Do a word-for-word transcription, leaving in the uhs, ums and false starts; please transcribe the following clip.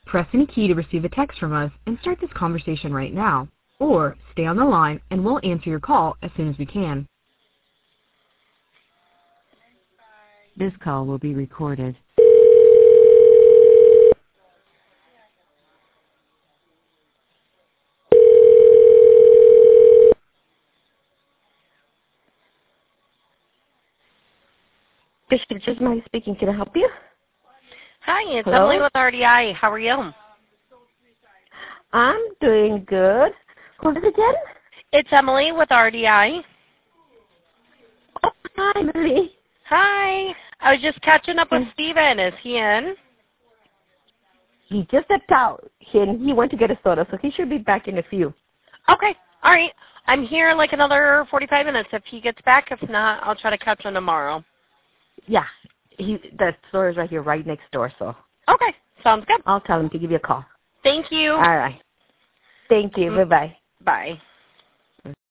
Press any key to receive a text from us and start this conversation right now. Or stay on the line and we'll answer your call as soon as we can. This call will be recorded. Bishop Gismay speaking. Can I help you? Hi, it's Hello? Emily with R D I. How are you? I'm doing good. Who's it again? It's Emily with R D I. Oh, hi, Emily. Hi. I was just catching up with Steven. Is he in? He just stepped out. He, he went to get a soda, so he should be back in a few. Okay. All right. I'm here like another forty-five minutes if he gets back. If not, I'll try to catch him tomorrow. Yeah, he the store is right here, right next door, so. Okay. Sounds good. I'll tell him to give you a call. Thank you. All right. Thank you. Mm. Bye-bye. Bye.